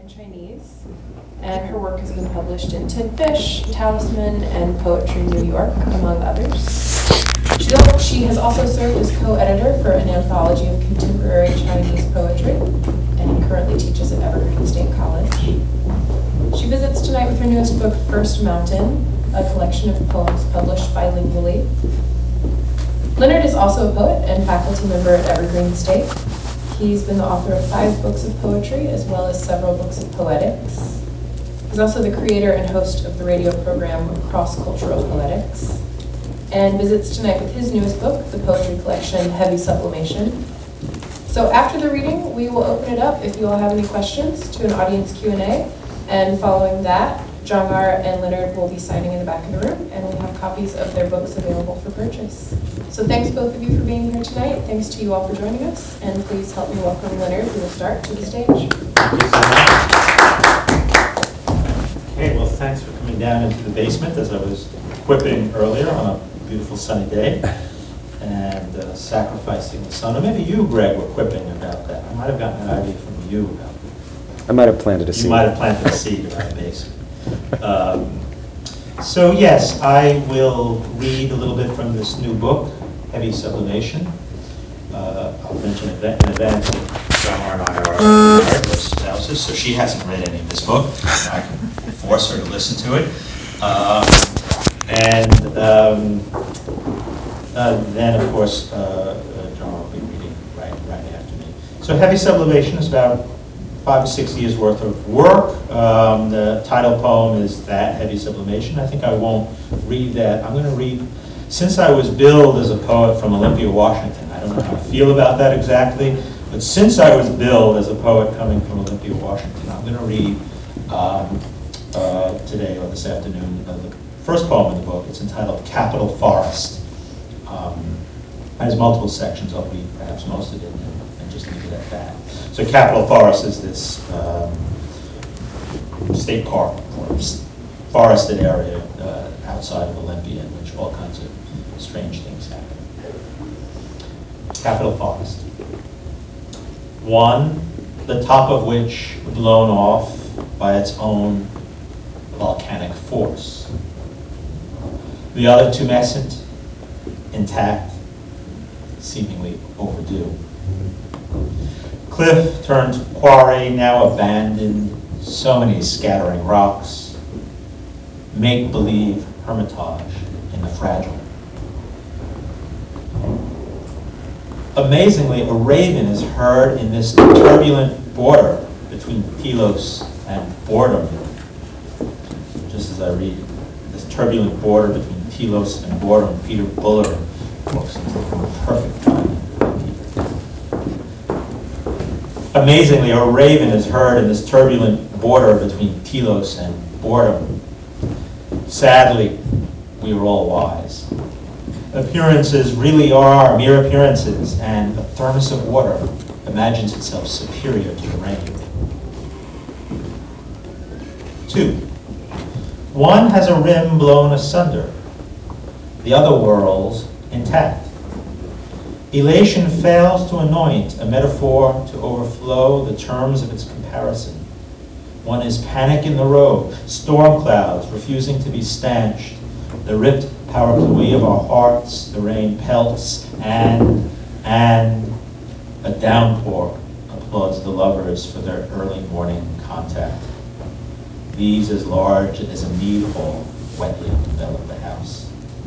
and Chinese, and her work has been published in Tin Fish, Talisman, and Poetry New York, among others. She has also served as co-editor for an anthology of contemporary Chinese poetry, and currently teaches at Evergreen State College. She visits tonight with her newest book, First Mountain, a collection of poems published bilingually. Leonard is also a poet and faculty member at Evergreen State. He's been the author of 5 books of poetry, as well as several books of poetics. He's also the creator and host of the radio program Cross-Cultural Poetics, and visits tonight with his newest book, the poetry collection Heavy Sublimation. So after the reading, we will open it up, if you all have any questions, to an audience Q&A. And following that, Jongar and Leonard will be signing in the back of the room, and we have copies of their books available for purchase. So thanks both of you for being here tonight. Thanks to you all for joining us. And please help me welcome Leonard, who will start, to the stage. Okay, well, thanks for coming down into the basement, as I was quipping earlier, on a beautiful sunny day, and sacrificing the sun. Or maybe you, Greg, were quipping about that. I might have gotten an idea from you about that. I might have planted a seed. You might have planted a seed about the basement. So yes, I will read a little bit from this new book, Heavy Sublimation. I'll mention in advance that Summer and I are married, we're spouses, so she hasn't read any of this book. I can force her to listen to it. Then, of course, John will be reading right after me. So Heavy Sublimation is about 5 to 6 years worth of work. The title poem is that, Heavy Sublimation. I think I won't read that. I'm going to read, since I was billed as a poet from Olympia, Washington, I don't know how I feel about that exactly, but since I was billed as a poet coming from Olympia, Washington, I'm going to read today or this afternoon the first poem in the book. It's entitled Capital Forest. It has multiple sections. I'll read perhaps most of it and just leave it at that. So Capital Forest is this state park or forested area outside of Olympia in which all kinds of strange things happen. Capital Forest. One, the top of which blown off by its own volcanic force. The other tumescent, intact, seemingly overdue. Cliff turned quarry, now abandoned, so many scattering rocks. Make-believe hermitage in the fragile. Amazingly, a raven is heard in this turbulent border between telos and boredom. Just as I read this turbulent border between telos and boredom, Peter Buller walks into the perfect timing. Amazingly, a raven is heard in this turbulent border between telos and boredom. Sadly, we are all wise. Appearances really are mere appearances, and a thermos of water imagines itself superior to the rain. 2. One has a rim blown asunder, the other whirls intact. Elation fails to anoint a metaphor to overflow the terms of its comparison. One is panic in the road, storm clouds refusing to be stanched, the ripped parapluie of our hearts, the rain pelts, and a downpour applauds the lovers for their early morning contact. These as large as a mead hall wetly envelop the house.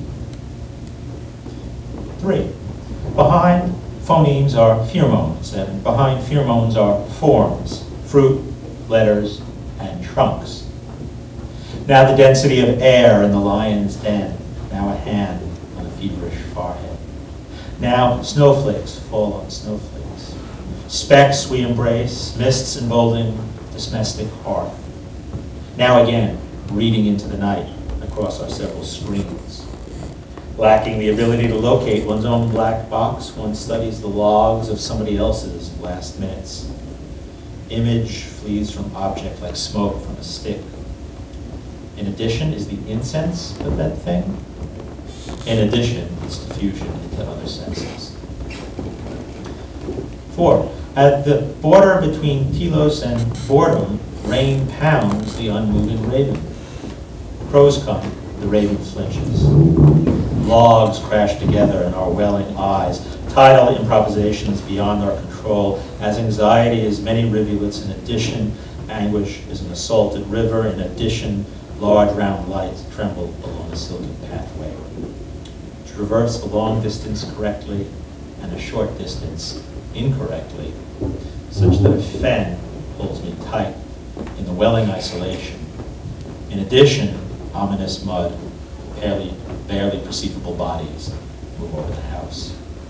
3. Behind phonemes are pheromones, and behind pheromones are forms, fruit, letters, and trunks. Now the density of air in the lion's den, now a hand on a feverish forehead. Now snowflakes fall on snowflakes. Specks we embrace, mists embolden this domestic hearth. Now again, reading into the night across our several screens. Lacking the ability to locate one's own black box, one studies the logs of somebody else's last minutes. Image flees from object like smoke from a stick. In addition is the incense of that thing. In addition, its diffusion into other senses. 4. At the border between telos and boredom, rain pounds the unmoving raven. Crows come, the raven flinches. Logs crash together in our welling eyes, tidal improvisations beyond our control, as anxiety is many rivulets. In addition, anguish is an assaulted river. In addition, large round lights tremble along a silken pathway. To traverse a long distance correctly and a short distance incorrectly, such that a fen holds me tight in the welling isolation. In addition, ominous mud, barely perceivable bodies move over the house.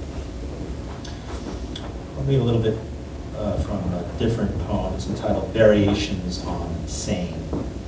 I'll read a little bit from a different poem. It's entitled Variations on Sane.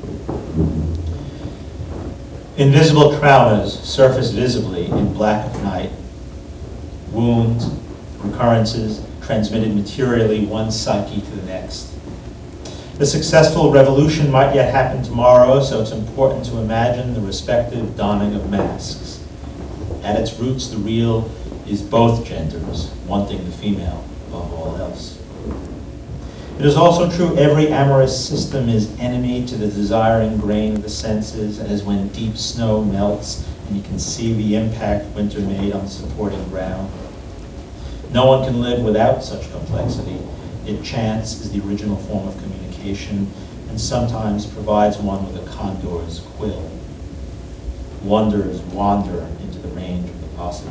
Invisible traumas surface visibly in black of night. Wounds, recurrences, transmitted materially one psyche to the next. The successful revolution might yet happen tomorrow, so it's important to imagine the respective donning of masks. At its roots, the real is both genders, wanting the female above all else. It is also true every amorous system is enemy to the desiring grain of the senses, as when deep snow melts and you can see the impact winter made on the supporting ground. No one can live without such complexity. It chance is the original form of communication and sometimes provides one with a condor's quill. Wonders wander into the range of the possible.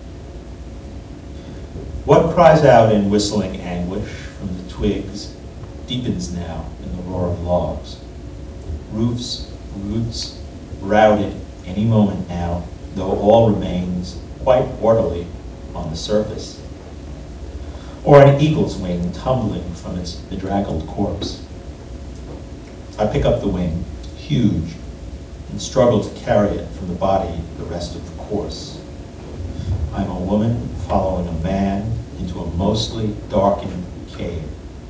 What cries out in whistling anguish from the twigs deepens now in the roar of logs. Roofs, roots, routed any moment now, though all remains quite orderly on the surface. Or an eagle's wing tumbling from its bedraggled corpse. I pick up the wing, huge, and struggle to carry it from the body the rest of the course. I'm a woman following a man into a mostly darkened cave.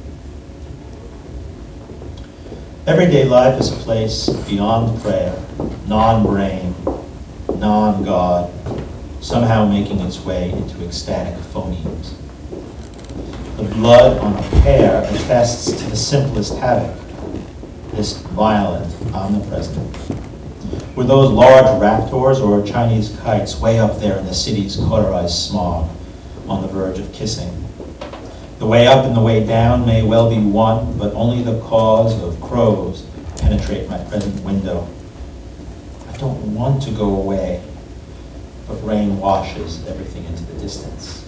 Everyday life is a place beyond prayer, non-brain, non-God, somehow making its way into ecstatic phonemes. The blood on a pear attests to the simplest havoc, this violent, omnipresent. Were those large raptors or Chinese kites way up there in the city's cauterized smog, on the verge of kissing? The way up and the way down may well be one, but only the cause of crows penetrate my present window. I don't want to go away, but rain washes everything into the distance.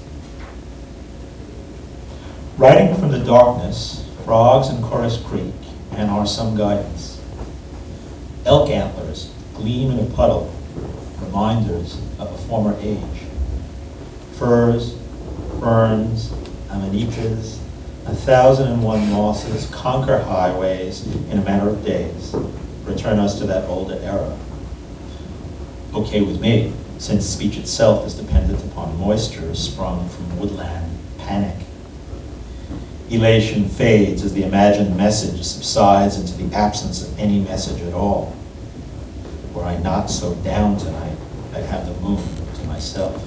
Writing from the darkness, frogs in Chorus Creek, and are some guidance. Elk antlers gleam in a puddle, reminders of a former age. Firs, ferns, amanitas, 1,001 mosses conquer highways in a matter of days, return us to that older era. Okay with me, since speech itself is dependent upon moisture sprung from woodland panic. Elation fades as the imagined message subsides into the absence of any message at all. Were I not so down tonight, I'd have the moon to myself.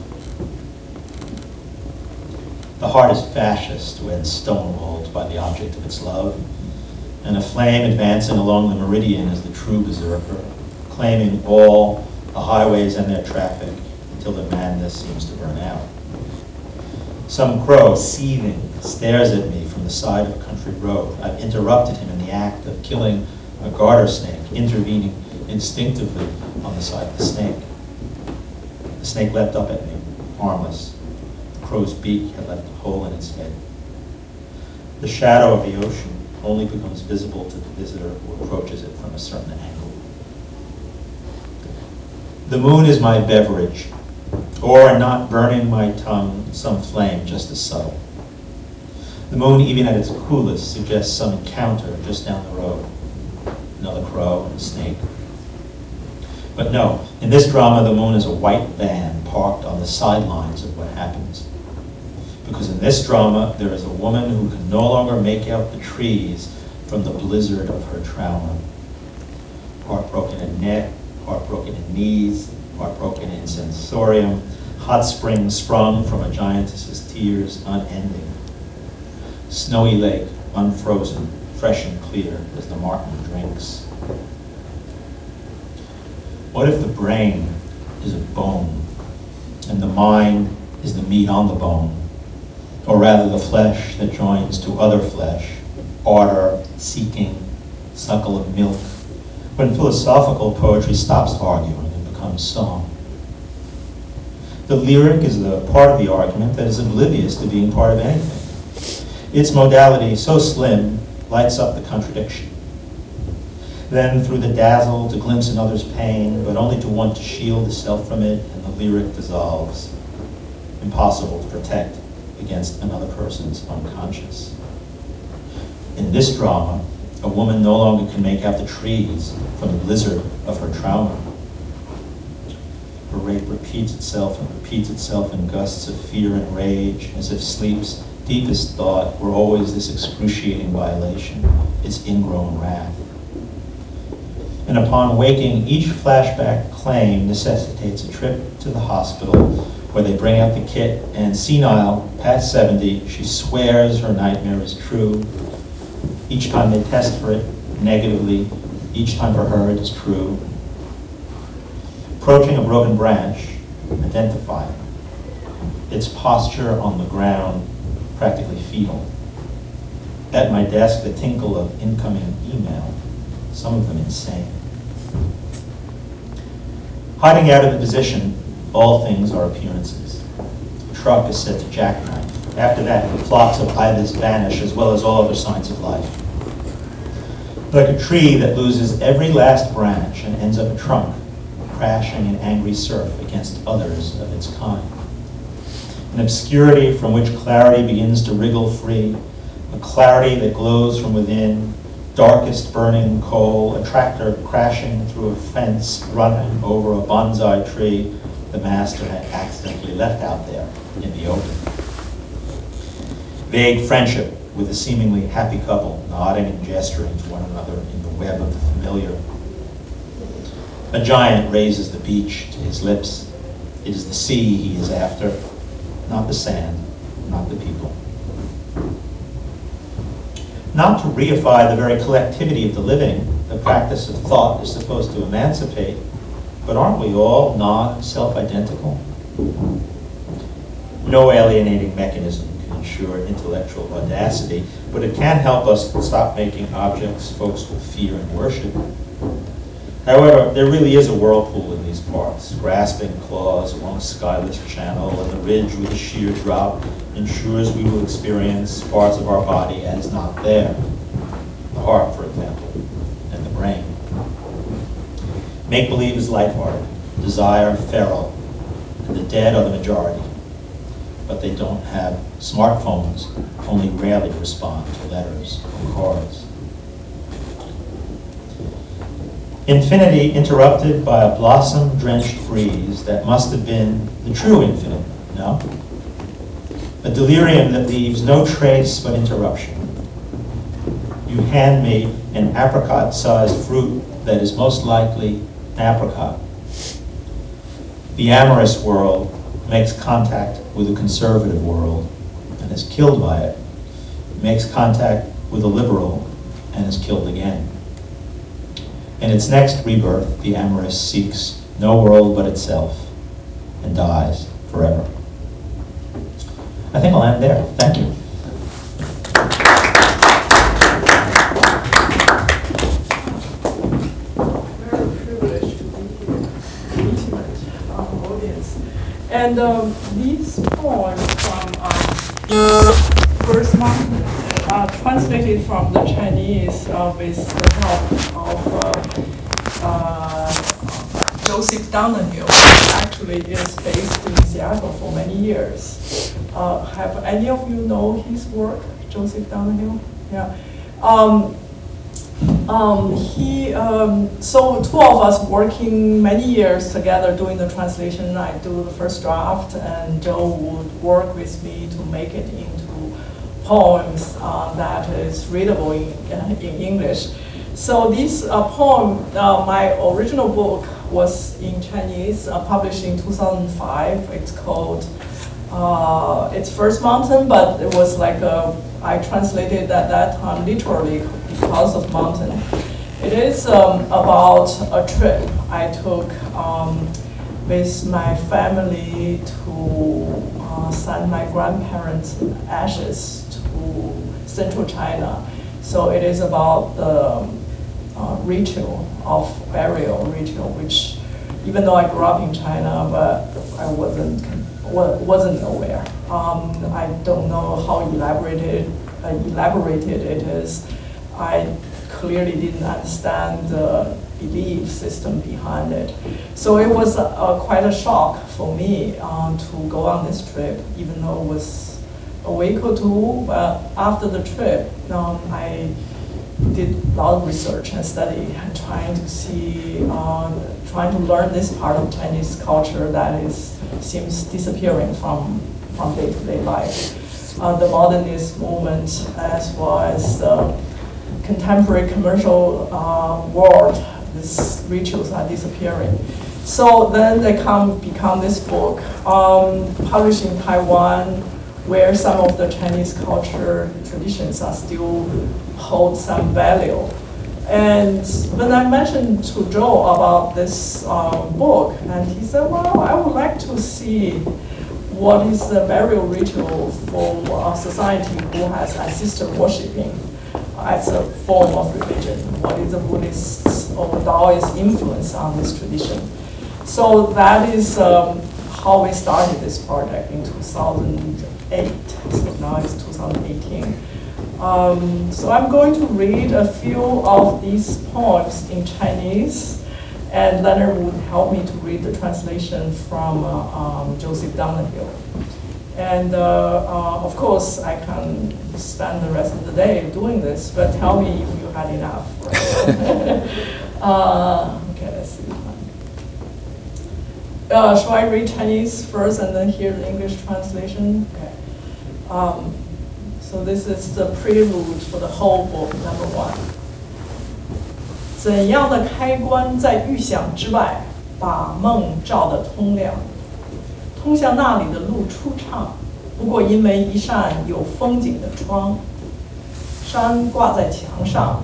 The heart is fascist when stonewalled by the object of its love, and a flame advancing along the meridian is the true berserker, claiming all the highways and their traffic until the madness seems to burn out. Some crow, seething, stares at me from the side of a country road. I've interrupted him in the act of killing a garter snake, intervening instinctively on the side of the snake. The snake leapt up at me, harmless. The crow's beak had left a hole in its head. The shadow of the ocean only becomes visible to the visitor who approaches it from a certain angle. The moon is my beverage, or not burning my tongue, some flame just as subtle. The moon, even at its coolest, suggests some encounter just down the road. Another crow and a snake. But no, in this drama, the moon is a white van parked on the sidelines of what happens. Because in this drama, there is a woman who can no longer make out the trees from the blizzard of her trauma. Heartbroken in neck, heartbroken in knees, heartbroken in sensorium, hot springs sprung from a giantess's tears, unending. Snowy lake, unfrozen, fresh and clear as the martin drinks. What if the brain is a bone, and the mind is the meat on the bone, or rather the flesh that joins to other flesh, ardor, seeking, suckle of milk, when philosophical poetry stops arguing and becomes song? The lyric is the part of the argument that is oblivious to being part of anything. Its modality, so slim, lights up the contradiction. Then through the dazzle to glimpse another's pain, but only to want to shield the self from it, and the lyric dissolves. Impossible to protect against another person's unconscious. In this drama, a woman no longer can make out the trees from the blizzard of her trauma. Her rape repeats itself in gusts of fear and rage, as if sleep's deepest thought were always this excruciating violation, its ingrown wrath. And upon waking, each flashback claim necessitates a trip to the hospital where they bring out the kit, and senile, past 70, she swears her nightmare is true. Each time they test for it negatively, each time for her it is true. Approaching a broken branch, identifying its posture on the ground, practically fetal. At my desk, the tinkle of incoming email, some of them insane. Hiding out of the position, all things are appearances. The truck is set to jackknife. After that, the flocks of ibis vanish, as well as all other signs of life. Like a tree that loses every last branch and ends up a trunk, crashing in angry surf against others of its kind. An obscurity from which clarity begins to wriggle free, a clarity that glows from within, darkest burning coal, a tractor crashing through a fence, running over a bonsai tree the master had accidentally left out there in the open. Vague friendship with a seemingly happy couple, nodding and gesturing to one another in the web of the familiar. A giant raises the beach to his lips. It is the sea he is after, not the sand, not the people. Not to reify the very collectivity of the living, the practice of thought is supposed to emancipate, but aren't we all non-self-identical? No alienating mechanism can ensure intellectual audacity, but it can help us stop making objects folks will fear and worship. However, there really is a whirlpool in these parts, grasping claws along skyless channel, and the ridge with a sheer drop ensures we will experience parts of our body as not there. The heart, for example, and the brain. Make-believe is lighthearted, desire feral, and the dead are the majority. But they don't have smartphones, only rarely respond to letters or cards. Infinity interrupted by a blossom-drenched freeze that must have been the true infinite, no? A delirium that leaves no trace but interruption. You hand me an apricot-sized fruit that is most likely an apricot. The amorous world makes contact with a conservative world and is killed by it. It makes contact with a liberal and is killed again. In its next rebirth, the amorous seeks no world but itself and dies forever. I think I'll end there. Thank you. Very privileged to be here, intimate audience. And these poems from First Mountain, translated from the Chinese with the help of Joseph Donoghue, actually is based in Seattle for many years. Have any of you know his work, Joseph Donoghue? Yeah. So two of us working many years together doing the translation. I do the first draft, and Joe would work with me to make it into poems that is readable in English. So this poem, my original book was in Chinese, published in 2005. It's called its first mountain, but it was like I translated at that time literally because of mountain. It is about a trip I took with my family to send my grandparents' ashes to central China. So it is about the ritual of burial ritual, which even though I grew up in China, but I wasn't aware. I don't know how elaborated it is. I clearly didn't understand the belief system behind it. So it was quite a shock for me to go on this trip, even though it was a week or two. But after the trip, I did a lot of research and study and trying to learn this part of Chinese culture that seems disappearing from day-to-day life. The modernist movement, as well as the contemporary commercial world, these rituals are disappearing. So then they become this book, published in Taiwan, where some of the Chinese culture traditions are still hold some value. And when I mentioned to Joe about this book, and he said, well, I would like to see what is the burial ritual for a society who has ancestor worshipping as a form of religion. What is the Buddhist or Taoist influence on this tradition? So that is how we started this project in 2008. So now it's 2018. So I'm going to read a few of these poems in Chinese, and Leonard would help me to read the translation from Joseph Donahill. And of course, I can spend the rest of the day doing this, but tell me if you had enough. Okay, let's see. Shall I read Chinese first and then hear the English translation? Okay. So this is the prelude for the whole book, number 1. 怎样的开关在预想之外，把梦照得通亮？通向那里的路初畅，不过因为一扇有风景的窗。山挂在墙上，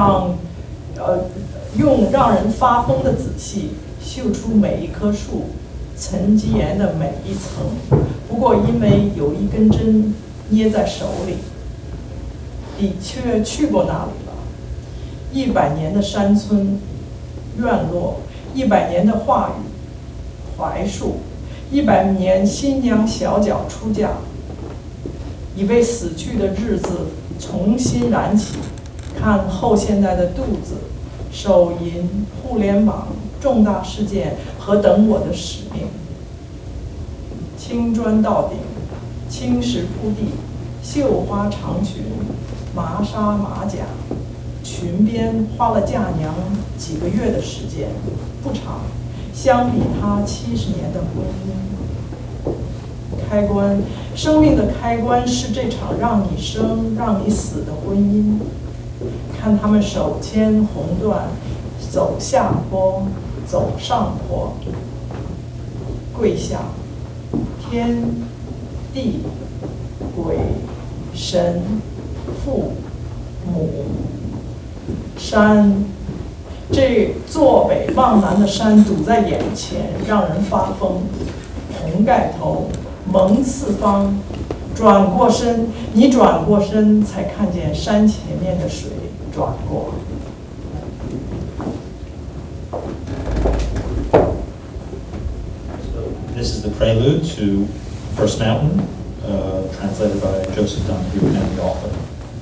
用让人发疯的仔细，嗅出每一棵树，沉积岩的每一层。不过因为有一根针捏在手里，你却去过那里了。100年的山村院落，100年的话语槐树，100年新娘小脚出嫁，已被死去的日子重新燃起。看后现代的肚子、手淫、互联网、重大事件和等我的使命。青砖到顶，青石铺地，绣花长裙，麻纱马甲，裙边花了嫁娘几个月的时间，不长，相比她70年的婚姻。开关，生命的开关是这场让你生让你死的婚姻。看他们手牵红缎，走下坡，走上坡，跪下，天地鬼神父母山，这坐北望南的山堵在眼前，让人发疯。红盖头，蒙四方，转过身，你转过身，才看见山前面的水转过。 This is the prelude to First Mountain, translated by Joseph Donohue and the author.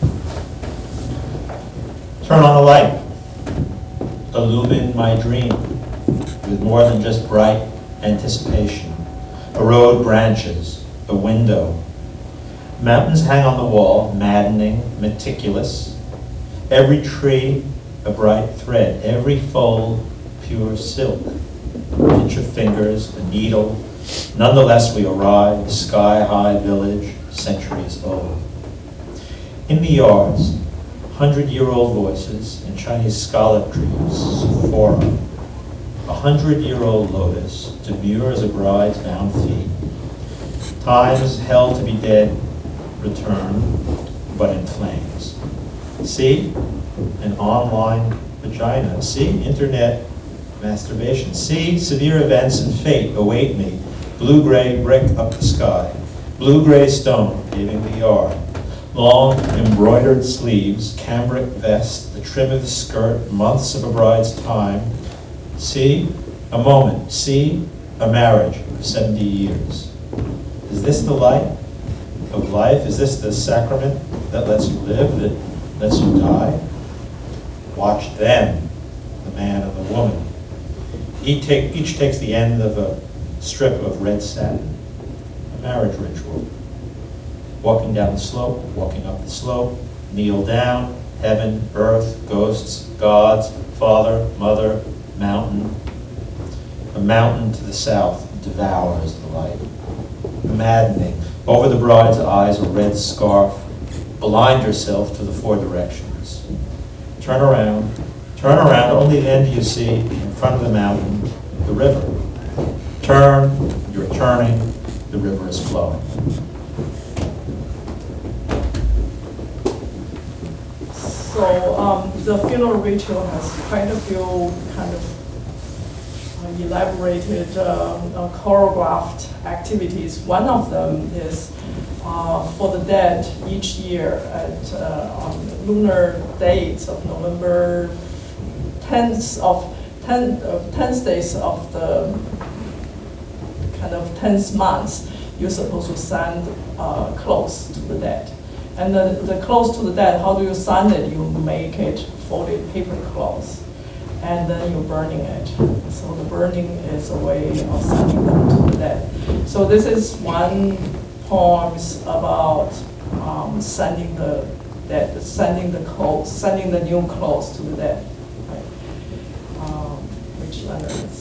Turn on a light, illumine my dream with more than just bright anticipation. A road branches, a window. Mountains hang on the wall, maddening, meticulous. Every tree a bright thread, every fold pure silk. An inch of fingers, a needle. Nonetheless we arrive, sky-high village, centuries old. In the yards, 100-year-old voices in Chinese scallop trees, Sephora. 100-year-old lotus, demure as a bride's bound feet. Times held to be dead return, but in flames. See? An online vagina. See? Internet masturbation. See? Severe events and fate await me. Blue-gray brick up the sky. Blue-gray stone paving the yard. Long embroidered sleeves, cambric vest, the trim of the skirt, months of a bride's time. See? A moment. See? A marriage of 70 years. Is this the light of life? Is this the sacrament that lets you live, that lets you die? Watch them, the man and the woman. Each takes the end of a strip of red satin, a marriage ritual. Walking down the slope, walking up the slope, kneel down, heaven, earth, ghosts, gods, father, mother, mountain. A mountain to the south devours the light. Maddening. Over the bride's eyes, a red scarf. Blind yourself to the four directions. Turn around, only then do you see, in front of the mountain, the river. Turn, you're turning, the river is flowing. So the funeral ritual has quite a few kind of elaborated, choreographed activities. One of them is for the dead each year at on lunar dates of November 10th days of the kind of 10th month, you're supposed to send clothes to the dead. And the clothes to the dead, how do you send it? You make it folded paper cloth, and then you're burning it. So the burning is a way of sending them to the dead. So this is one poem about sending the dead, sending the new clothes to the dead. Right? Which letter is?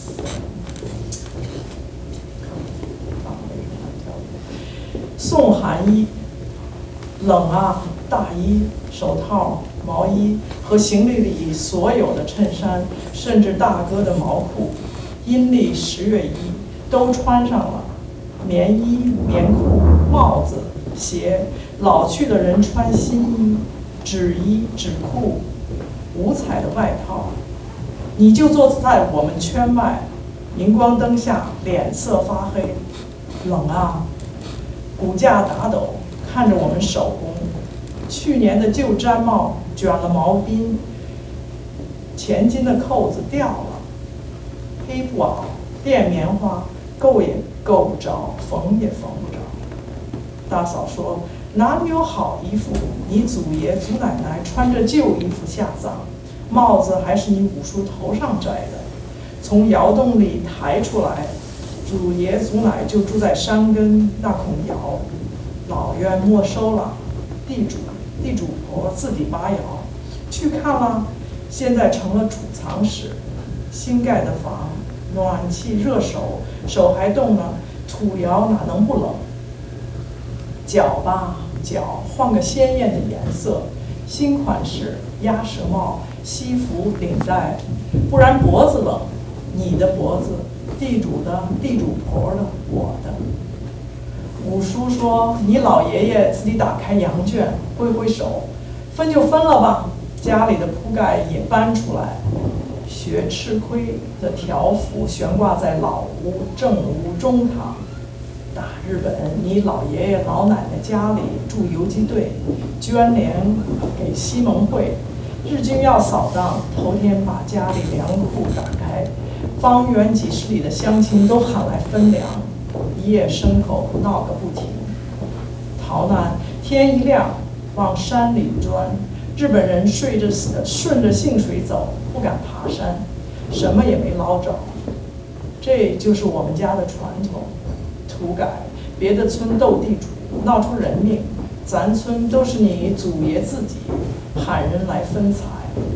Tell you. 送寒衣，冷啊，大衣、手套、毛衣和行李里所有的衬衫，甚至大哥的毛裤，阴历10月1都穿上了。棉衣、棉裤、帽子、鞋，老去的人穿新衣，纸衣、纸裤，五彩的外套。你就坐在我们圈外，荧光灯下，脸色发黑，冷啊！骨架打抖，看着我们手工。去年的旧毡帽卷了毛巾，前襟的扣子掉了，黑布袄垫棉花，够也够不着，缝也缝不着。大嫂说：“哪里有好衣服？你祖爷祖奶奶穿着旧衣服下葬，帽子还是你五叔头上摘的，从窑洞里抬出来。祖爷祖奶就住在山根那孔窑，老院没收了，地主婆自己挖窑，去看了，现在成了储藏室。新盖的房，暖气热手还冻呢，土窑哪能不冷？脚吧，脚换个鲜艳的颜色，新款式鸭舌帽、西服领带，不然脖子冷。你的脖子，地主的，地主婆的，我的。五叔说：“你老爷爷自己打开羊圈，挥挥手，分就分了吧。家里的铺盖也搬出来。学吃亏的条幅悬挂在老屋、正屋、中堂。大日本，你老爷爷老奶奶家里住游击队，捐粮给西盟会。日军要扫荡，头天把家里粮库打开，方圆几十里的乡亲都喊来分粮。”一夜牲口闹个不停，逃难天一亮往山里钻。日本人顺着杏水走，不敢爬山，什么也没捞着。这就是我们家的传统。土改，别的村斗地主，闹出人命，咱村都是你祖爷自己喊人来分财。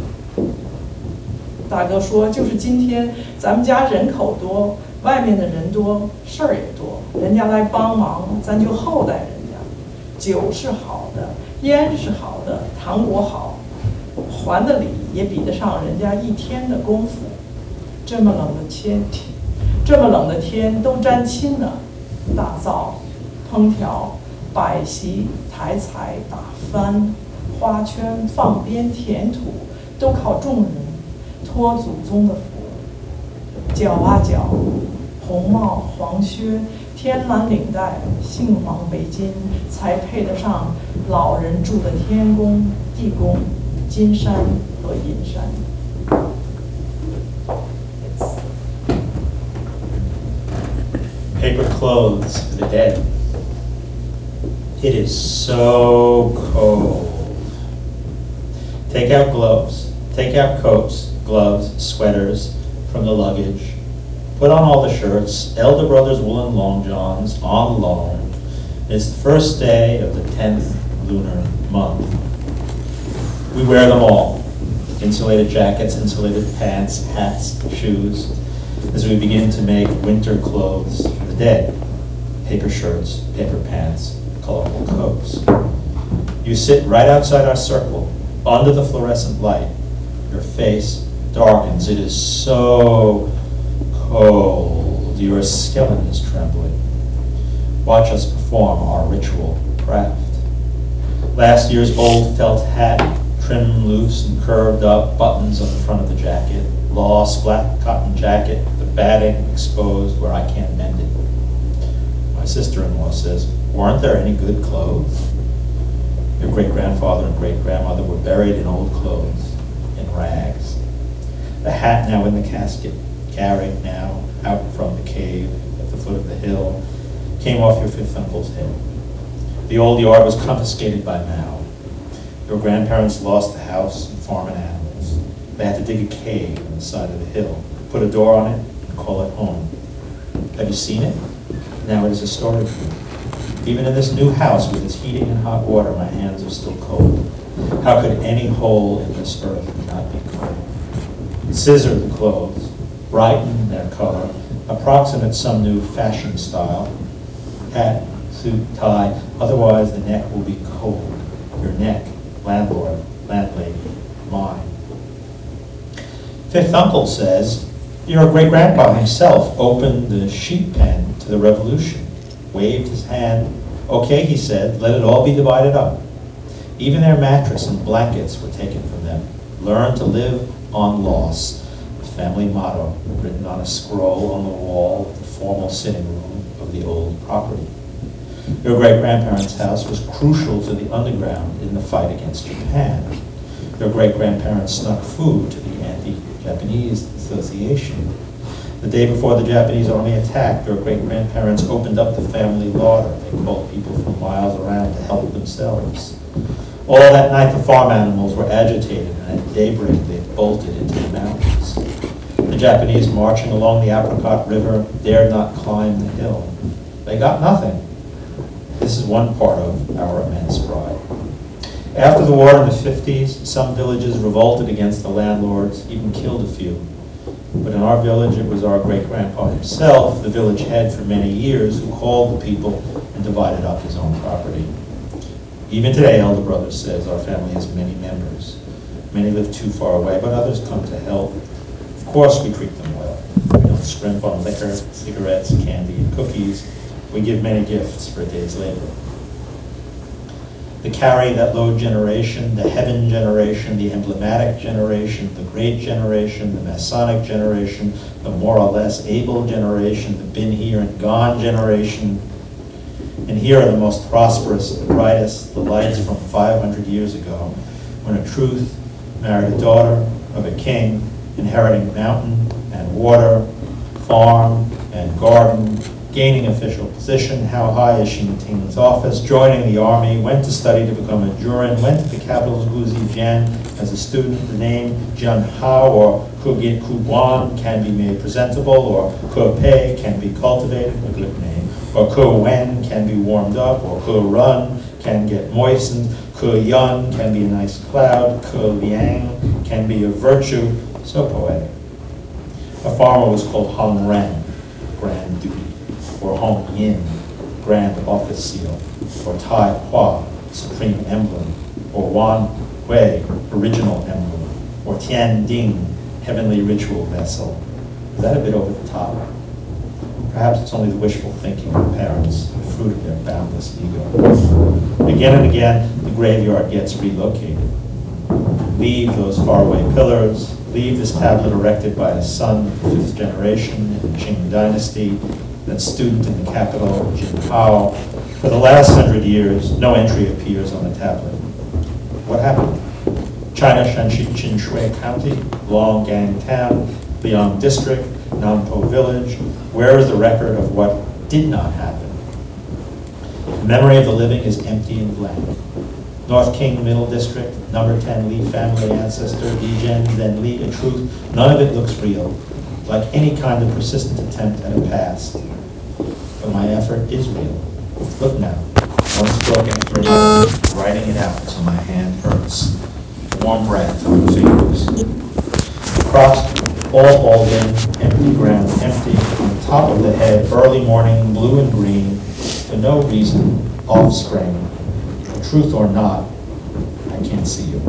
大哥说，就是今天咱们家人口多。外面的人多，事儿也多，人家来帮忙，咱就厚待人家。酒是好的，烟是好的，糖果好，还的礼也比得上人家一天的功夫。这么冷的天都沾亲呢，大灶烹调、摆席、抬彩、打幡、花圈、放鞭、填土，都靠众人托祖宗的福。搅啊搅，红帽黄靴、天蓝领带、杏黄围巾，才配得上老人住的天宫、地宫、金山和银山。 Paper clothes for the dead. It is so cold. Take out gloves, take out coats, gloves, sweaters from the luggage. Put on all the shirts, elder brother's woolen long johns on loan. It's the first day of the 10th lunar month. We wear them all. Insulated jackets, insulated pants, hats, shoes, as we begin to make winter clothes for the dead. Paper shirts, paper pants, colorful coats. You sit right outside our circle, under the fluorescent light. Your face darkens. It is so cold. Your skeleton is trembling. Watch us perform our ritual craft. Last year's old felt hat, trimmed loose and curved up, buttons on the front of the jacket, lost black cotton jacket, the batting exposed where I can't mend it. My sister-in-law says, weren't there any good clothes? Your great-grandfather and great-grandmother were buried in old clothes, in rags. The hat now in the casket, carried now out from the cave at the foot of the hill, came off your fifth uncle's head. The old yard was confiscated by Mao. Your grandparents lost the house and farm and animals. They had to dig a cave on the side of the hill, put a door on it, and call it home. Have you seen it? Now it is a storage room. Even in this new house with its heating and hot water, my hands are still cold. How could any hole in this earth not be cold? Scissor the clothes, brighten their color, approximate some new fashion style. Hat, suit, tie, otherwise the neck will be cold. Your neck, landlord, landlady, mine. Fifth uncle says, your great-grandpa himself opened the sheep pen to the revolution, waved his hand. Okay, he said, let it all be divided up. Even their mattress and blankets were taken from them. Learn to live on loss, the family motto written on a scroll on the wall of the formal sitting room of the old property. Your great-grandparents' house was crucial to the underground in the fight against Japan. Your great-grandparents snuck food to the Anti-Japanese Association. The day before the Japanese army attacked, your great-grandparents opened up the family larder. They called people from miles around to help themselves. All that night the farm animals were agitated, and at daybreak they bolted into the mountains. The Japanese marching along the Apricot River dared not climb the hill. They got nothing. This is one part of our immense pride. After the war in the 50s, some villages revolted against the landlords, even killed a few. But in our village, it was our great-grandpa himself, the village head for many years, who called the people and divided up his own property. Even today, Elder Brother says our family has many members. Many live too far away, but others come to help. Of course, we treat them well. We don't scrimp on liquor, cigarettes, candy, and cookies. We give many gifts for a day's labor. The carry that load generation, the heaven generation, the emblematic generation, the great generation, the Masonic generation, the more or less able generation, the been here and gone generation. And here are the most prosperous, the brightest, the lights from 500 years ago, when a truth married a daughter of a king, inheriting mountain and water, farm and garden, gaining official position. How high is Xing Ting's office? Joining the army, went to study to become a jurin, went to the capital of Guzijian as a student. The name Jian Hao or Kugit Kuguan can be made presentable, or Ke Pei can be cultivated, a good name, or Ke Wen can be warmed up, or Ke Run can get moistened, Ke Yun can be a nice cloud, Ke Liang can be a virtue. So poetic. A farmer was called Hong Ren, grand duty, or Hong Yin, grand office seal, or Tai Hua, supreme emblem, or Wan Hui, original emblem, or Tian Ding, heavenly ritual vessel. Is that a bit over the top? Perhaps it's only the wishful thinking of parents, the fruit of their boundless ego. Again and again, the graveyard gets relocated. Leave those faraway pillars, leave this tablet erected by a son of the 5th generation in the Qing dynasty, that student in the capital, Jin Hao. For the last 100 years, no entry appears on the tablet. What happened? China Shanxi Qinshui County, Longgang Town, Liang District, Nampo Village. Where is the record of what did not happen? The memory of the living is empty and blank. North King Middle District, number 10 Li family ancestor, Li then Li, a truth. None of it looks real, like any kind of persistent attempt at a past. But my effort is real. Look now, one stroke after another, writing it out till my hand hurts. Warm breath on the fingers. Crops all hauled in, empty ground, empty. On the top of the head, early morning, blue and green, for no reason, offspring. Truth or not, I can't see you.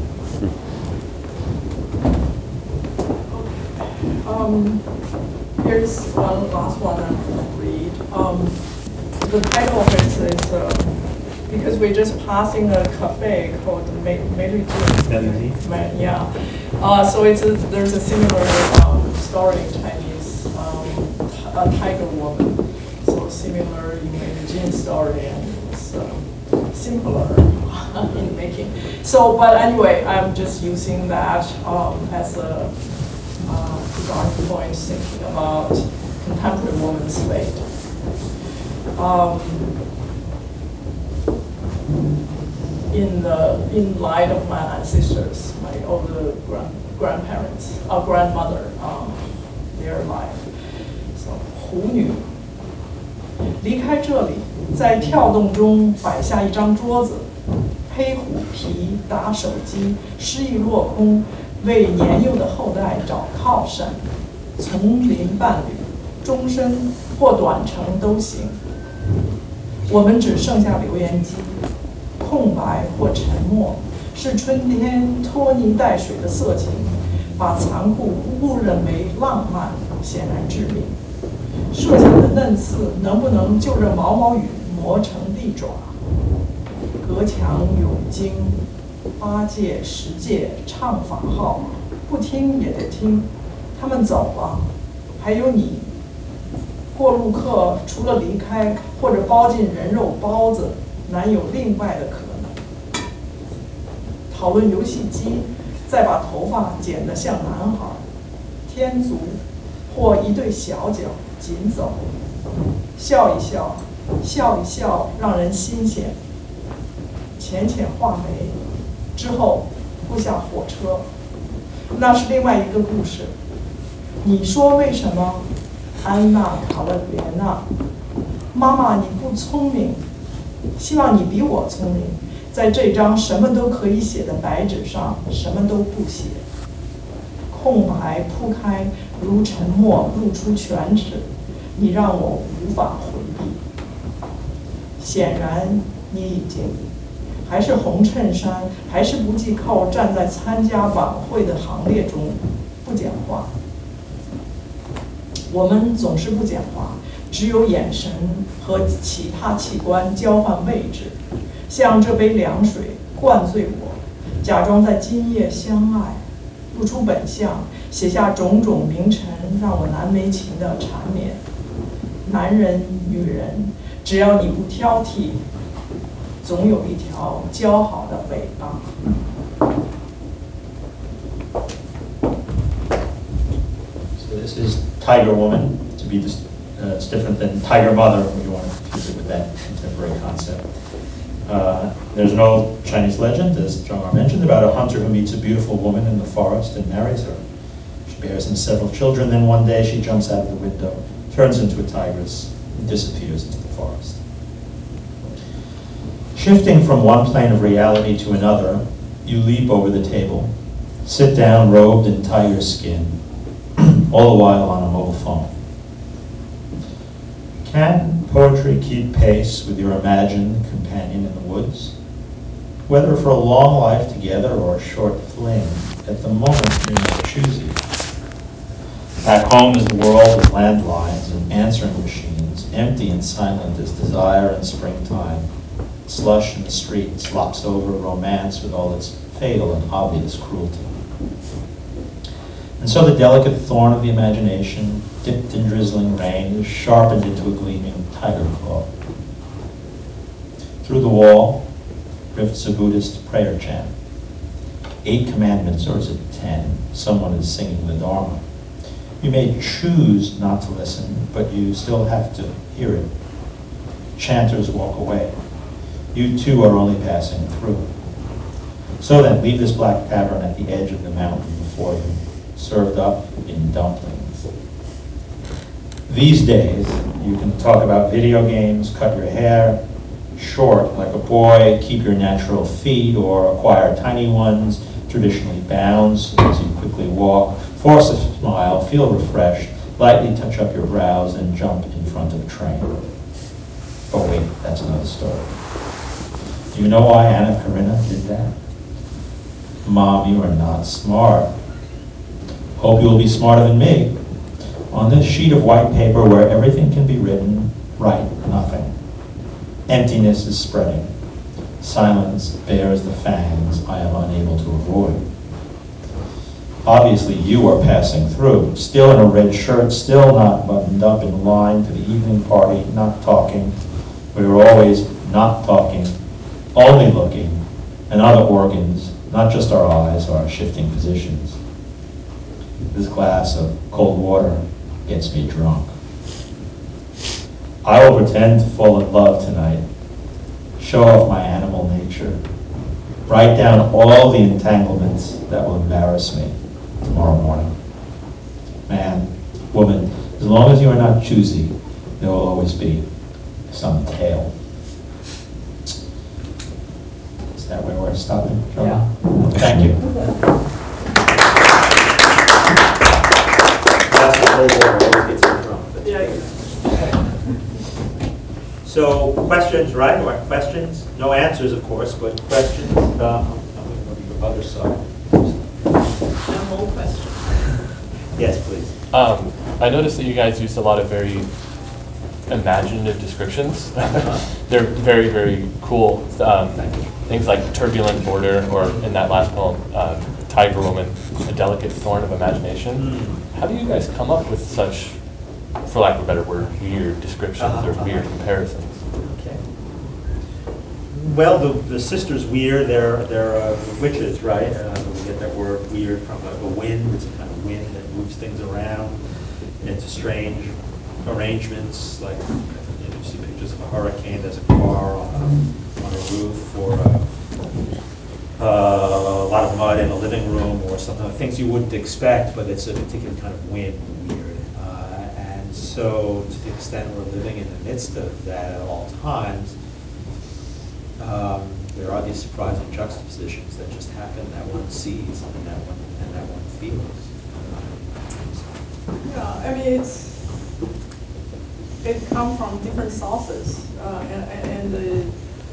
Here's one last one I'm going to read. The title of it is, because we're just passing a cafe called Meili Jin. Yeah. So there's a similar story in Chinese, a tiger woman. So similar in Meili Jin story, and it's simpler in making. So, but anyway, I'm just using that as a starting point, thinking about contemporary women's fate. In light of my ancestors, my older grandparents, grandmother, their life. So, 虎女离开这里，在跳动中摆下一张桌子，黑虎皮打手机，诗意落空，为年幼的后代找靠山。丛林伴侣，终身或短程都行。我们只剩下留言机，空白或沉默，是春天拖泥带水的色情，把残酷误认为浪漫，显然致命。设想的嫩刺能不能就着毛毛雨磨成利爪？隔墙有经，8届10届唱法号，不听也得听。他们走了，还有你。过路客除了离开或者包进人肉包子，难有另外的可能。讨论游戏机，再把头发剪得像男孩，天足或一对小脚紧走，笑一笑，笑一笑，让人新鲜。浅浅画眉之后，步下火车，那是另外一个故事。你说为什么？安娜·卡列莲娜，妈妈，你不聪明，希望你比我聪明。在这张什么都可以写的白纸上，什么都不写，空白铺开，如沉默露出全纸，你让我无法回避。显然，你已经还是红衬衫，还是不忌扣站在参加晚会的行列中，不讲话。我们总是不讲话，只有眼神和其他器官交换位置，像这杯凉水灌醉我，假装在今夜相爱，不出本相，写下种种名臣让我难为情的缠绵。男人、女人，只要你不挑剔，总有一条姣好的尾巴。 So this is Tiger Woman, to be this, it's different than Tiger Mother, when you want to confuse it with that contemporary concept. There's an old Chinese legend, as Zhonghua mentioned, about a hunter who meets a beautiful woman in the forest and marries her. She bears him several children, then one day she jumps out of the window, turns into a tigress, and disappears into the forest. Shifting from one plane of reality to another, you leap over the table, sit down robed in tiger skin, all the while on a mobile phone. Can poetry keep pace with your imagined companion in the woods? Whether for a long life together or a short fling, at the moment you're not choosy. Back home is the world with landlines and answering machines, empty and silent as desire in springtime. Slush in the street slops over romance with all its fatal and obvious cruelty. And so the delicate thorn of the imagination, dipped in drizzling rain, is sharpened into a gleaming tiger claw. Through the wall drifts a Buddhist prayer chant. 8 commandments, or is it 10? Someone is singing the Dharma. You may choose not to listen, but you still have to hear it. Chanters walk away. You too are only passing through. So then, leave this black cavern at the edge of the mountain before you, served up in dumplings. These days, you can talk about video games, cut your hair short like a boy, keep your natural feet, or acquire tiny ones, traditionally bounds as you quickly walk, force a smile, feel refreshed, lightly touch up your brows, and jump in front of train. Oh wait, that's another story. Do you know why Anna Karenina did that? Mom, you are not smart. Hope you will be smarter than me. On this sheet of white paper where everything can be written, write nothing. Emptiness is spreading. Silence bears the fangs I am unable to avoid. Obviously, you are passing through, still in a red shirt, still not buttoned up in line to the evening party, not talking. We are always not talking, only looking, and other organs, not just our eyes, are shifting positions. This glass of cold water gets me drunk. I will pretend to fall in love tonight, show off my animal nature, write down all the entanglements that will embarrass me tomorrow morning. Man, woman, as long as you are not choosy, there will always be some tale. Is that where we're stopping? Yeah. Thank you. That's the cold water, always gets you drunk. Yeah. So questions, right? Or questions? No answers, of course, but questions. I'm going to go to the other side. No more questions. Yes, please. I noticed that you guys used a lot of very imaginative descriptions. They're very, very cool. Things like turbulent border, or in that last poem, Tiger Woman, a delicate thorn of imagination. How do you guys come up with such, for lack of a better word, weird descriptions or weird comparisons? Okay. Well, the sisters Weir, they're witches, right? We get that word weird from a wind. It's a kind of wind that moves things around into strange arrangements. Like, you see pictures of a hurricane. There's a car on a roof, or a lot of mud in a living room, or something. Things you wouldn't expect, but it's a particular kind of wind, weird. And so, to the extent we're living in the midst of that at all times, there are these surprising juxtapositions that just happen, that one sees and that one feels. Yeah, I mean, it comes from different sources, and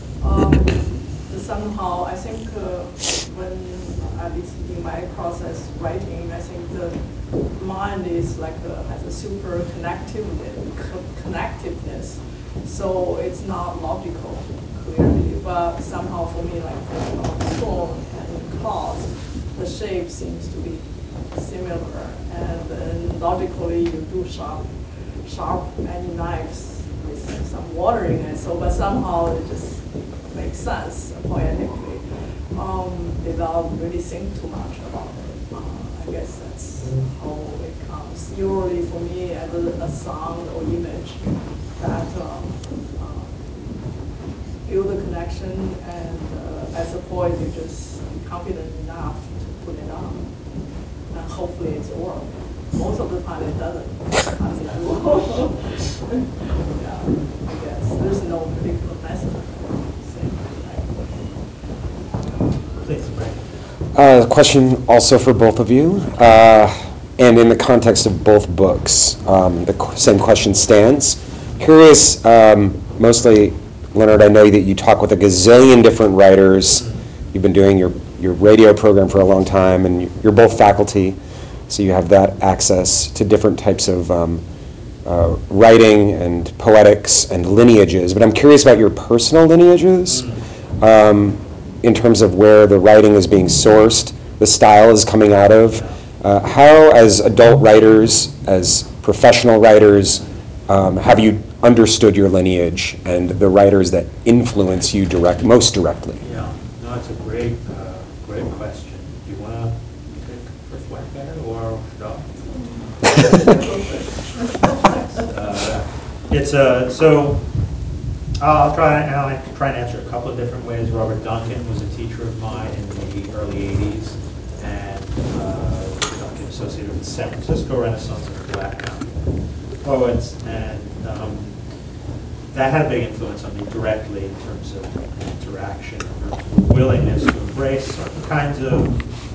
somehow I think when, at least in my process writing, I think the mind is like has a super connectiveness, so it's not logical clearly, but somehow for me, like thinking of stone and clouds, the shape seems to be similar, and then logically you do sharp any knives with some water in it. So, but somehow it just makes sense poetically, without really think too much about it. I guess that's how it comes. Usually for me, as a sound or image that build a connection, and as a poet, you just confident enough to put it on, and hopefully it's work. Most of the time it doesn't. Yeah, I guess there's no particular method. Please, Ray. Question also for both of you, and in the context of both books. The same question stands. Curious, mostly, Leonard, I know that you talk with a gazillion different writers. You've been doing your radio program for a long time, and you're both faculty. So you have that access to different types of writing and poetics and lineages. But I'm curious about your personal lineages in terms of where the writing is being sourced, the style is coming out of. How, as adult writers, as professional writers, have you understood your lineage and the writers that influence you most directly? Yeah, no, it's a great question. Do you want to take first whack at it, or should I? So I'll try and answer a couple of different ways. Robert Duncan was a teacher of mine in the early 80s, and Duncan associated with the San Francisco Renaissance and Black Mountain poets, and that had a big influence on me directly in terms of interaction, in terms of willingness to embrace certain kinds of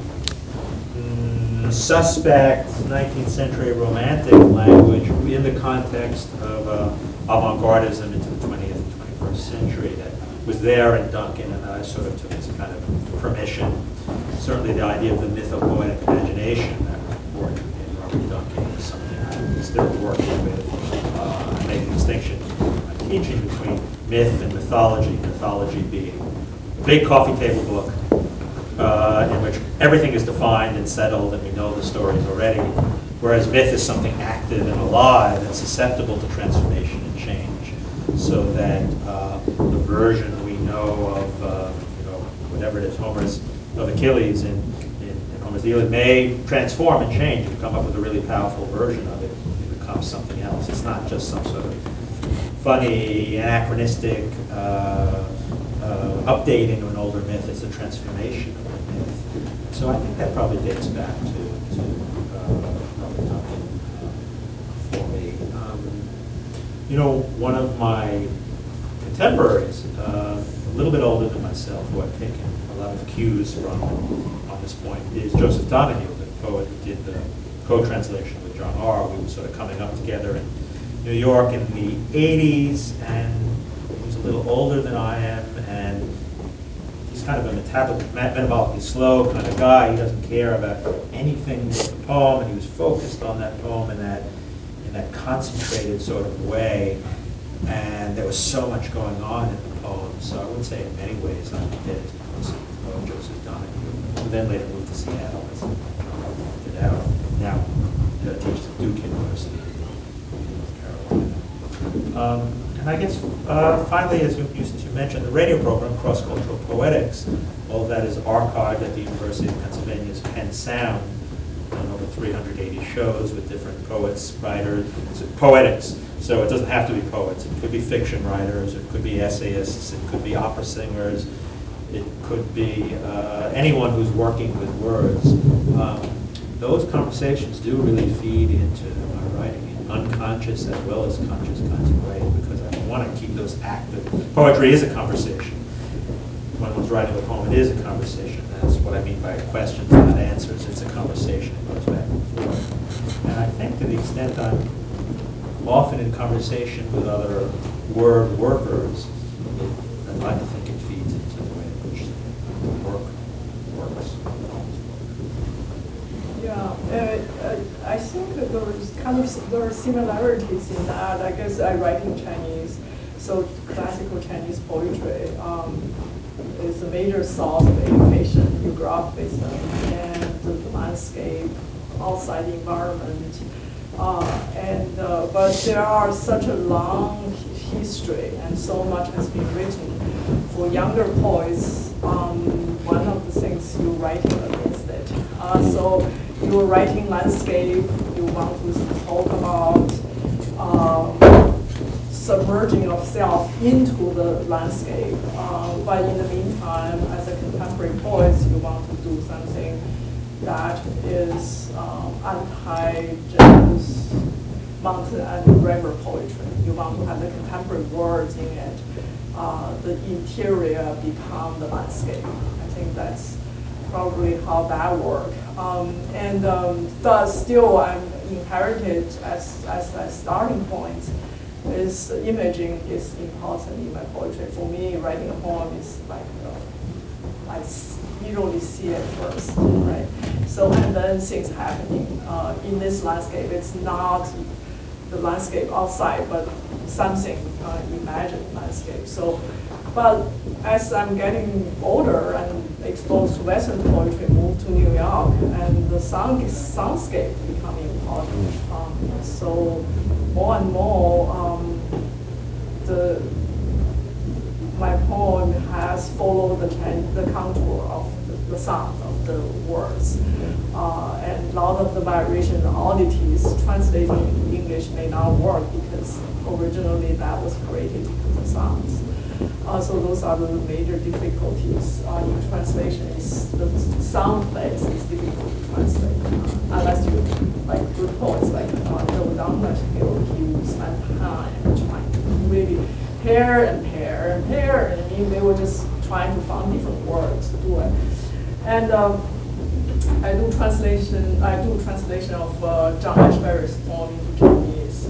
suspect 19th century romantic language in the context of avant-gardism into the 20th and 21st century that was there in Duncan, and that I sort of took as a kind of permission. Certainly the idea of the mythopoetic imagination that worked in Robert Duncan is something I'm still working with. I make a distinction in my teaching between myth and mythology, mythology being a big coffee table book in which everything is defined and settled and we know the stories already, whereas myth is something active and alive and susceptible to transformation and change, so that the version we know of, whatever it is, Homer's of Achilles in Homer's Iliad may transform and change and come up with a really powerful version of it. It becomes something else. It's not just some sort of funny, anachronistic updating of an older myth. It's a transformation of the myth. So I think that probably dates back to Robert Duncan for me. One of my contemporaries, a little bit older than myself, who I've taken a lot of cues from on this point, is Joseph Donahue, the poet who did the co-translation with John R. We were sort of coming up together in New York in the 80s, and he was a little older than I am, and he's kind of a metabolically slow kind of guy. He doesn't care about anything but the poem, and he was focused on that poem in that concentrated sort of way. And there was so much going on in the poem. So I would say in many ways I'm indebted to Joseph Donahue, who then later moved to Seattle, as John pointed out. Now teaches at Duke University in North Carolina. And I guess finally, as you mentioned, the radio program, Cross Cultural Poetics, all of that is archived at the University of Pennsylvania's Penn Sound, on over 380 shows with different poets, writers, poetics. So it doesn't have to be poets. It could be fiction writers, it could be essayists, it could be opera singers, it could be anyone who's working with words. Those conversations do really feed into my writing in unconscious as well as conscious kinds of ways, because I want to keep those active. Poetry is a conversation. When one's writing a poem, it is a conversation. That's what I mean by questions, not answers. It's a conversation. It goes back and forth. And I think to the extent I'm often in conversation with other word workers, I'd like to think it feeds into the way in which the work works. Yeah, I think there are similarities in that. I guess I write in Chinese, so classical Chinese poetry is a major source of education. You grow up with them, and the landscape, outside environment, but there are such a long history, and so much has been written. For younger poets, one of the things you're writing against it. So you're writing landscape, you want to talk about submerging of self into the landscape. But in the meantime, as a contemporary poet, you want to do something that is anti-just mountain and river poetry. You want to have the contemporary words in it. The interior become the landscape. I think that's probably how that works. Thus still I'm inherited as a starting point is imaging is important in my poetry. For me, writing a poem is like visually see it first, right? So, and then things happening in this landscape. It's not the landscape outside, but something imagined landscape. So, but as I'm getting older and exposed to Western poetry, moved to New York, and the soundscape becoming important. So more and more, my poem has followed the contour of the sound of the words. And a lot of the vibration, the oddities, translating into English may not work because originally that was created because of sounds. So those are the major difficulties in translation. Is the sound place is difficult to translate unless you like good poets like Joe Donahue. He would spend time trying to really pair and pair and pair, and I mean they were just trying to find different words to do it. And I do translation of John Ashbery's poem into Chinese.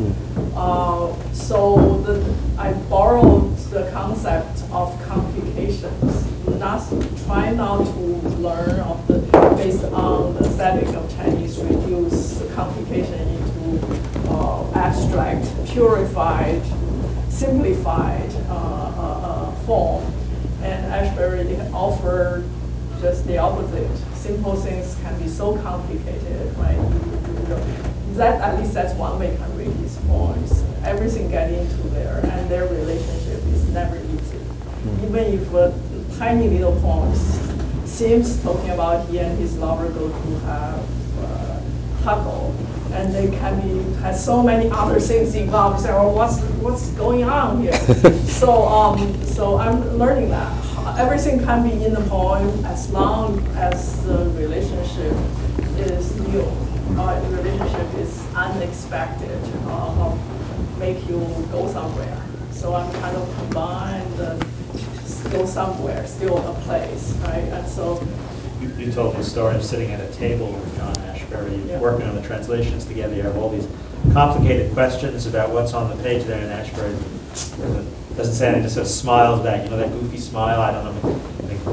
So I borrowed the concept of complications, try not to learn based on the setting of Chinese, reduce the complication into abstract, purified, simplified form. And Ashbery offered just the opposite. Simple things can be so complicated, right? That, at least that's one way you can read his poems. Everything get into there, and their relationship is never easy. Even if a tiny little poem seems talking about he and his lover go to have huggle, and they has so many other things involved. You say, oh, what's going on here? So I'm learning that. Everything can be in the poem as long as the relationship is new. The relationship is unexpected, make you go somewhere. So I'm kind of combined the still somewhere, still a place, right? And so You told the story of sitting at a table with John Ashbery, Yeah. working on the translations together. You have all these complicated questions about what's on the page there, and Ashbery doesn't say anything, just sort of smiles back. You know that goofy smile? I don't know.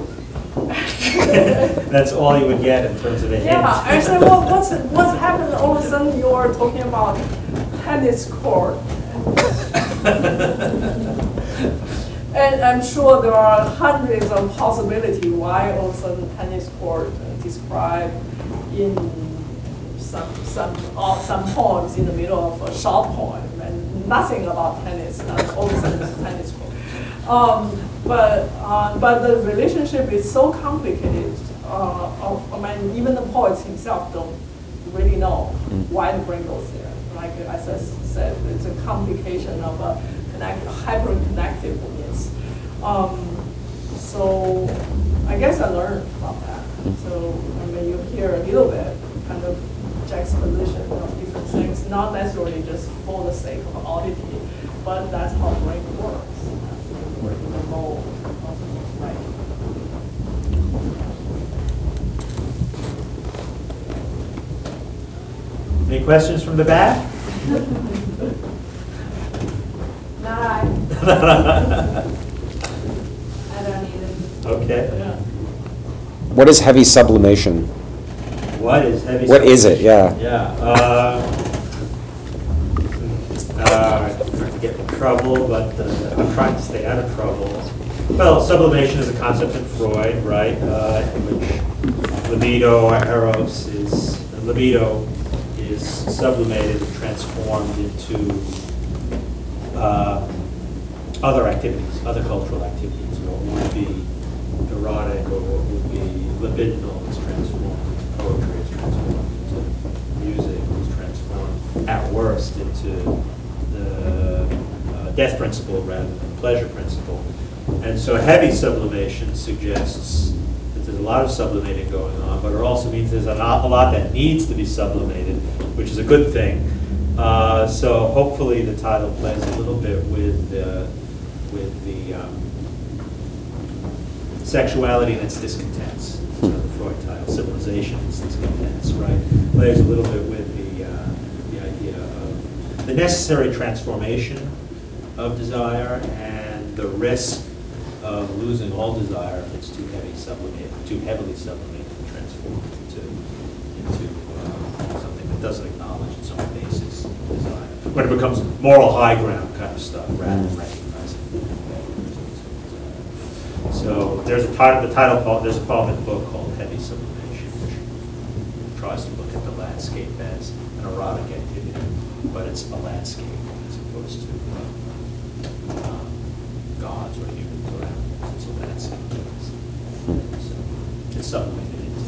That's all you would get in terms of a hint. yeah, I said, well, what's happened? All of a sudden, you are talking about tennis court. And I'm sure there are hundreds of possibilities why all of a sudden tennis court described in some poems in the middle of a short poem and nothing about tennis. All of a sudden it's tennis court. But the relationship is so complicated. I mean, even the poets himself don't really know why the brain goes there. Like as I said, it's a complication of a hyper-connectiveness. So I guess I learned from that. So I mean, you hear a little bit kind of juxtaposition of different things, not necessarily just for the sake of oddity, but that's how brain works. When we're in the mode of writing. Any questions from the back? I don't either. Okay. Yeah. What is heavy sublimation? What is heavy? What is it? Yeah. Yeah. Not to get in trouble, but I'm trying to stay out of trouble. Well, sublimation is a concept in Freud, right? In which libido or eros is sublimated and transformed into other activities, other cultural activities. What would be erotic or what would be libidinal is transformed into poetry, is transformed into music, is transformed at worst into the death principle rather than the pleasure principle. And so heavy sublimation suggests that there's a lot of sublimating going on, but it also means there's an awful lot that needs to be sublimated, which is a good thing. So hopefully the title plays a little bit with the sexuality and its discontents. So the Freud title, civilization and its discontents, right? Plays a little bit with the idea of the necessary transformation of desire and the risk of losing all desire if it's too heavily sublimated and transformed into something that doesn't acknowledge its own basis desire. When it becomes moral high ground kind of stuff rather than recognizing desire. So there's a title, there's a poem in the book called Heavy Sublimation, which tries to look at the landscape as an erotic activity, but it's a landscape as opposed to gods or humans or animals. It's a landscape. So it's sublimated into.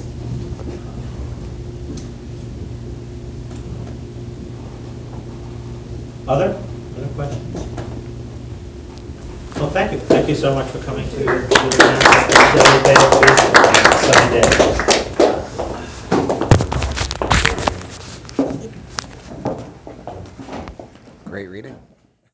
Other questions? Well, thank you. Thank you so much for coming to your sunny day. Great reading.